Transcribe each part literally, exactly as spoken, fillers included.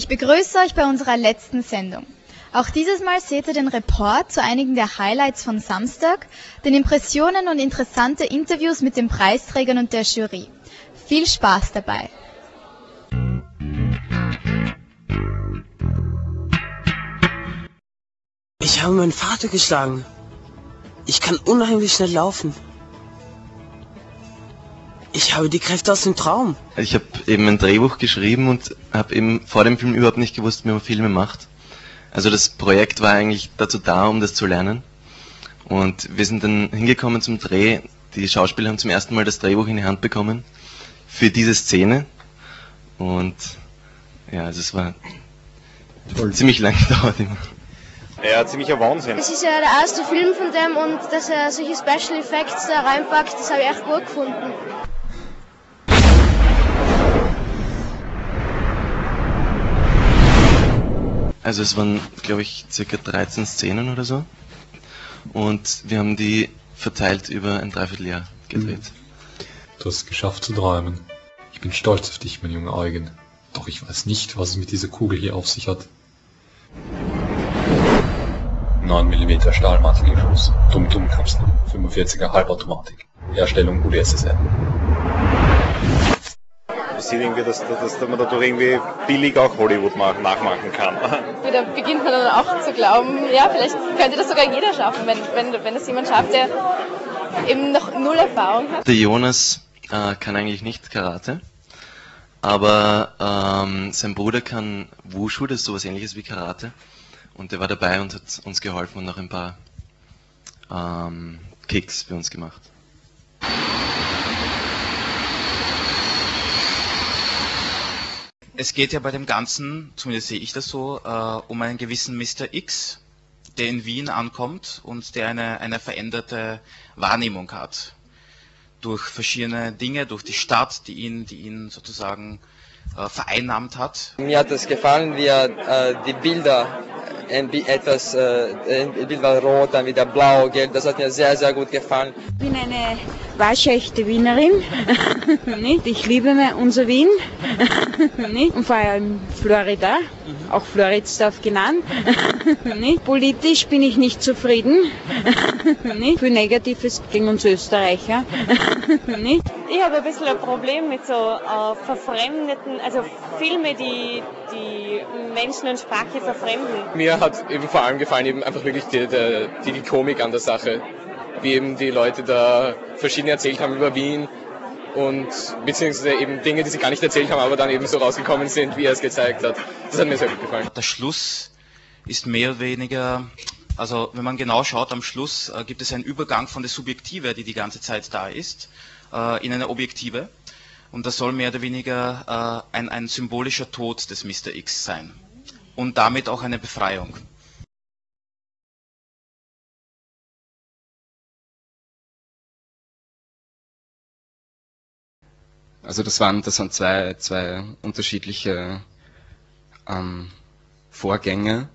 begrüße euch bei unserer letzten Sendung. Auch dieses Mal seht ihr den Report zu einigen der Highlights von Samstag, den Impressionen und interessante Interviews mit den Preisträgern und der Jury. Viel Spaß dabei! Ich habe meinen Vater geschlagen. Ich kann unheimlich schnell laufen. Ich habe die Kräfte aus dem Traum. Ich habe eben ein Drehbuch geschrieben und habe eben vor dem Film überhaupt nicht gewusst, wie man Filme macht. Also das Projekt war eigentlich dazu da, um das zu lernen. Und wir sind dann hingekommen zum Dreh. Die Schauspieler haben zum ersten Mal das Drehbuch in die Hand bekommen für diese Szene. Und ja, also es war Toll. ziemlich lang gedauert immer. Ja, ziemlicher Wahnsinn. Das ist ja der erste Film von dem und dass er solche Special Effects da reinpackt, das habe ich echt gut gefunden. Also es waren, glaube ich, circa dreizehn Szenen oder so. Und wir haben die verteilt über ein Dreivierteljahr gedreht. Du hast es geschafft zu träumen. Ich bin stolz auf dich, mein junger Eugen. Doch ich weiß nicht, was es mit dieser Kugel hier auf sich hat. neun Millimeter Stahlmantelgeschütz, Tum-Tum-Kapsel, fünfundvierziger Halbautomatik. Herstellung U d S S R. Ich sehe irgendwie, dass, dass, dass man dadurch irgendwie billig auch Hollywood nachmachen kann. Da beginnt man dann auch zu glauben, ja, vielleicht könnte das sogar jeder schaffen, wenn, wenn, wenn das jemand schafft, der eben noch null Erfahrung hat. Der Jonas äh, kann eigentlich nicht Karate, aber ähm, sein Bruder kann Wushu, das ist sowas ähnliches wie Karate. Und der war dabei und hat uns geholfen und noch ein paar ähm, Kicks für uns gemacht. Es geht ja bei dem Ganzen, zumindest sehe ich das so, äh, um einen gewissen Mister X, der in Wien ankommt und der eine, eine veränderte Wahrnehmung hat. Durch verschiedene Dinge, durch die Stadt, die ihn, die ihn sozusagen äh, vereinnahmt hat. Mir hat es gefallen, wie er äh, die Bilder, ein, etwas, äh, ein Bild war rot, dann wieder blau, gelb, das hat mir sehr, sehr gut gefallen. Ich bin eine waschechte Wienerin, ich liebe unser Wien und vor allem Florida, auch Floridsdorf genannt. Politisch bin ich nicht zufrieden, für Negatives gegen uns Österreicher. Ich habe ein bisschen ein Problem mit so äh, verfremdeten, also Filme, die die Menschen und Sprache verfremden. Mir hat eben vor allem gefallen eben einfach wirklich die, die, die Komik an der Sache, wie eben die Leute da verschiedene erzählt haben über Wien und beziehungsweise eben Dinge, die sie gar nicht erzählt haben, aber dann eben so rausgekommen sind, wie er es gezeigt hat. Das hat mir sehr gut gefallen. Der Schluss ist mehr oder weniger, also wenn man genau schaut, am Schluss äh, gibt es einen Übergang von der Subjektive, die die ganze Zeit da ist, äh, in eine Objektive. Und das soll mehr oder weniger äh, ein, ein symbolischer Tod des Mister X sein. Und damit auch eine Befreiung. Also das waren, das waren zwei, zwei unterschiedliche ähm, Vorgänge,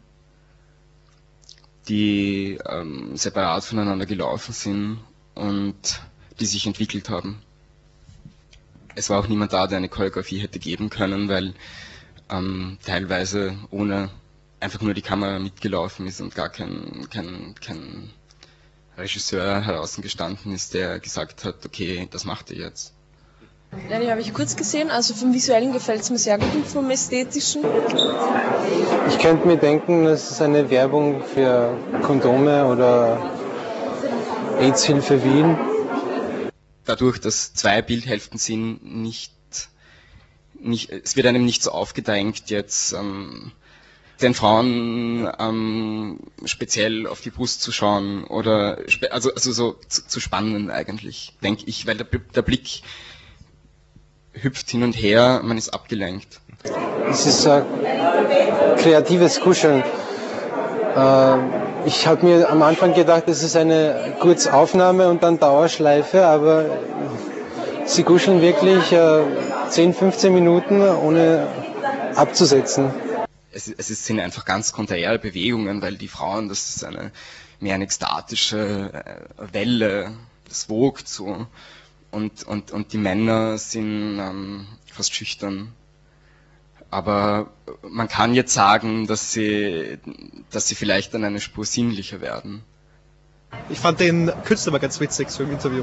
die ähm, separat voneinander gelaufen sind und die sich entwickelt haben. Es war auch niemand da, der eine Choreografie hätte geben können, weil ähm, teilweise ohne einfach nur die Kamera mitgelaufen ist und gar kein, kein, kein Regisseur draußen gestanden ist, der gesagt hat, okay, das macht ihr jetzt. Ja, die habe ich kurz gesehen, also vom Visuellen gefällt es mir sehr gut und vom Ästhetischen. Ich könnte mir denken, das ist eine Werbung für Kondome oder AIDS-Hilfe Wien. Dadurch, dass zwei Bildhälften sind, nicht, nicht, es wird einem nicht so aufgedrängt, jetzt ähm, den Frauen ähm, speziell auf die Brust zu schauen oder also, also so zu, zu spannen eigentlich, denke ich, weil der, der Blick hüpft hin und her, man ist abgelenkt. Es ist ein kreatives Kuscheln. Äh, Ich habe mir am Anfang gedacht, es ist eine Kurzaufnahme und dann Dauerschleife, aber sie kuscheln wirklich äh, zehn, fünfzehn Minuten, ohne abzusetzen. Es, es sind einfach ganz konträre Bewegungen, weil die Frauen, das ist eine mehr eine ekstatische Welle, das wogt so. Und, und, und die Männer sind ähm, fast schüchtern. Aber man kann jetzt sagen, dass sie, dass sie vielleicht dann eine Spur sinnlicher werden. Ich fand den Künstler mal ganz witzig, so im Interview.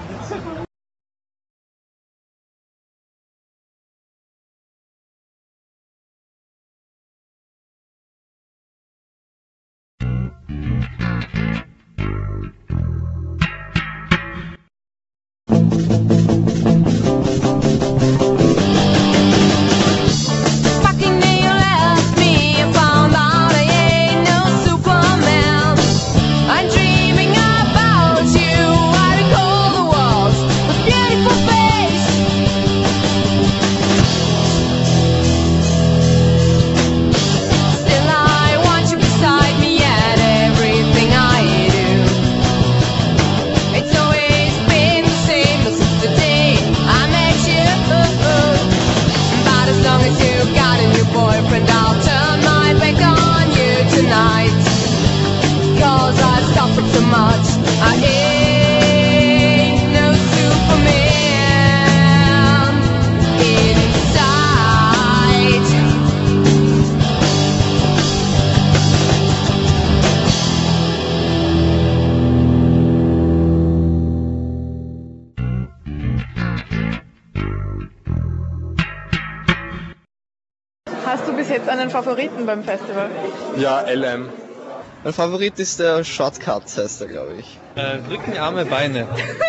Hast du bis jetzt einen Favoriten beim Festival? Ja, L M. Mein Favorit ist der Shortcut, heißt er, glaube ich. Äh, Rücken, Arme, Beine.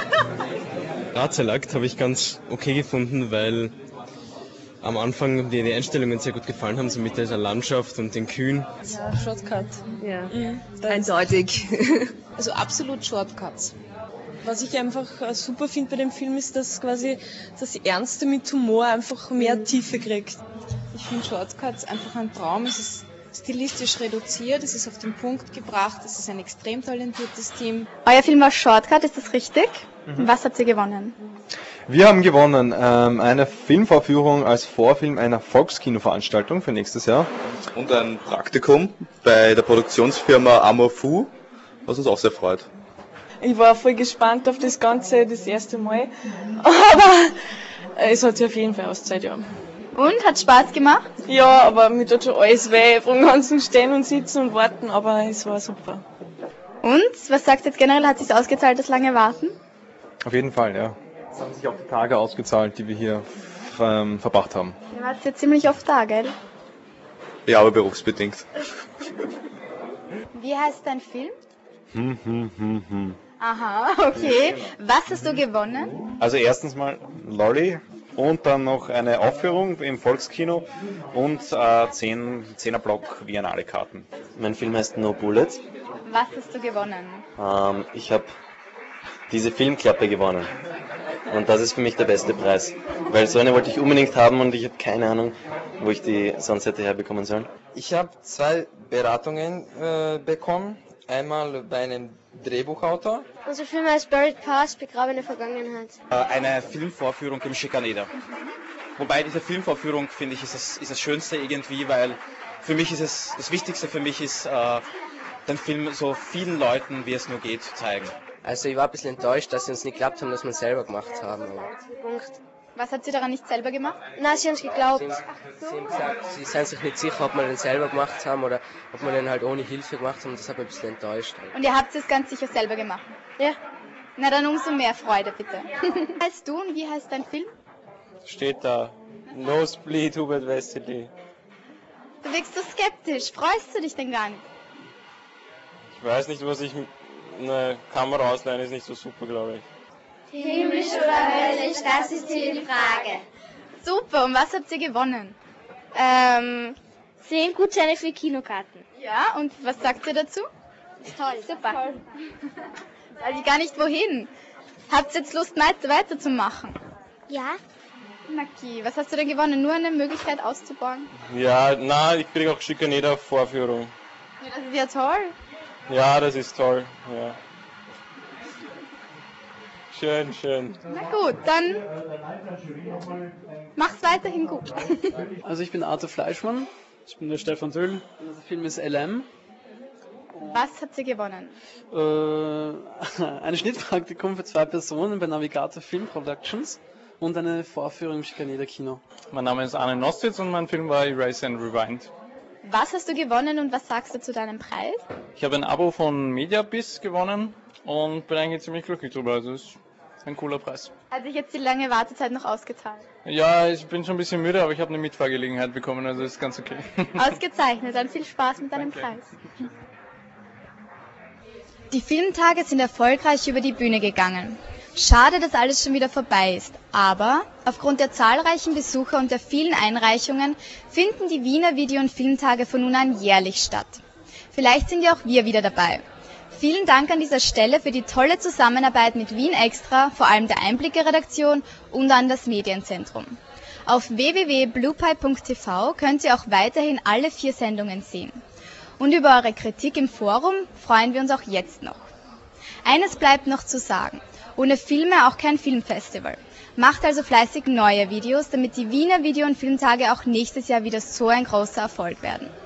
Ratzelakt habe ich ganz okay gefunden, weil am Anfang die, die Einstellungen sehr gut gefallen haben, so mit dieser Landschaft und den Kühen. Ja, Shortcut. Ja. Mhm. Eindeutig. Also absolut Shortcuts. Was ich einfach super finde bei dem Film ist, dass quasi das Ernste mit Humor einfach mehr Tiefe kriegt. Ich finde Shortcuts einfach ein Traum. Es ist stilistisch reduziert, es ist auf den Punkt gebracht, es ist ein extrem talentiertes Team. Euer Film war Shortcut, ist das richtig? Mhm. Was habt ihr gewonnen? Wir haben gewonnen ähm, eine Filmvorführung als Vorfilm einer Volkskinoveranstaltung für nächstes Jahr. Und ein Praktikum bei der Produktionsfirma Amorfu, was uns auch sehr freut. Ich war voll gespannt auf das Ganze das erste Mal, aber es hat sich auf jeden Fall ausgezahlt, ja. Und, hat Spaß gemacht? Ja, aber mir tut schon alles weh, vom ganzen Stehen und Sitzen und Warten, aber es war super. Und, was sagt jetzt generell, hat es sich ausgezahlt, das lange Warten? Auf jeden Fall, ja. Es haben sich auch die Tage ausgezahlt, die wir hier ähm, verbracht haben. Ihr wart ja ziemlich oft da, gell? Ja, aber berufsbedingt. Wie heißt dein Film? Hm, hm, hm, hm. Aha, okay. Was hast du gewonnen? Also erstens mal Lolli und dann noch eine Aufführung im Volkskino und äh, zehn, zehner Block Biennale Karten. Mein Film heißt No Bullet. Was hast du gewonnen? Ähm, ich habe diese Filmklappe gewonnen. Und das ist für mich der beste Preis. Weil so eine wollte ich unbedingt haben und ich habe keine Ahnung, wo ich die sonst hätte herbekommen sollen. Ich habe zwei Beratungen äh, bekommen. Einmal bei einem Drehbuchautor. Unser Film heißt Buried Past, begrabene Vergangenheit. Eine Filmvorführung im Schikaneder. Wobei diese Filmvorführung, finde ich, ist das, ist das Schönste irgendwie, weil für mich ist es, das Wichtigste für mich ist, äh, den Film so vielen Leuten, wie es nur geht, zu zeigen. Also ich war ein bisschen enttäuscht, dass sie uns nicht geglaubt haben, dass wir es selber gemacht haben. Aber Punkt. Was hat sie daran nicht selber gemacht? Nein, sie haben es geglaubt. Sie, sie haben gesagt, sie sind sich nicht sicher, ob wir den selber gemacht haben oder ob wir den halt ohne Hilfe gemacht haben. Das hat mich ein bisschen enttäuscht. Und ihr habt es ganz sicher selber gemacht? Ja. Na dann umso mehr Freude, bitte. Wie heißt du und wie heißt dein Film? Steht da. Nosebleed, Hubert Westerli. Du wirkst so skeptisch. Freust du dich denn gar nicht? Ich weiß nicht, was ich... Eine Kamera ausleihen ist nicht so super, glaube ich. Himmlisch oder höllisch, das ist hier die Frage. Super, und was habt ihr gewonnen? Ähm, zehn Gutscheine für Kinokarten. Ja, und was sagt ihr dazu? Ist toll. Super. Toll. Weiß ich gar nicht wohin. Habt ihr jetzt Lust, weiterzumachen? Ja. Naki, was hast du denn gewonnen? Nur eine Möglichkeit auszubauen? Ja, na, ich kriege auch Schikaneder-Vorführung. Ja, das ist ja toll. Ja, das ist toll, ja. Schön, schön. Na gut, dann mach's weiterhin gut. Also ich bin Arthur Fleischmann, ich bin der Stefan Döll, der Film ist L M. Was habt ihr gewonnen? Äh, ein Schnittpraktikum für zwei Personen bei Navigator Film Productions und eine Vorführung im Schikaneder Kino. Mein Name ist Arne Nostitz und mein Film war Erase and Rewind. Was hast du gewonnen und was sagst du zu deinem Preis? Ich habe ein Abo von Mediabiz gewonnen und bin eigentlich ziemlich glücklich drüber. Also es ist ein cooler Preis. Hat sich jetzt die lange Wartezeit noch ausgezahlt? Ja, ich bin schon ein bisschen müde, aber ich habe eine Mitfahrgelegenheit bekommen, also ist ganz okay. Ausgezeichnet, dann viel Spaß mit deinem Preis. Die Filmtage sind erfolgreich über die Bühne gegangen. Schade, dass alles schon wieder vorbei ist, aber aufgrund der zahlreichen Besucher und der vielen Einreichungen finden die Wiener Video- und Filmtage von nun an jährlich statt. Vielleicht sind ja auch wir wieder dabei. Vielen Dank an dieser Stelle für die tolle Zusammenarbeit mit Wien Extra, vor allem der Einblicke-Redaktion und an das Medienzentrum. Auf w w w punkt bluepie punkt t v könnt ihr auch weiterhin alle vier Sendungen sehen. Und über eure Kritik im Forum freuen wir uns auch jetzt noch. Eines bleibt noch zu sagen. Ohne Filme auch kein Filmfestival. Macht also fleißig neue Videos, damit die Wiener Video- und Filmtage auch nächstes Jahr wieder so ein großer Erfolg werden.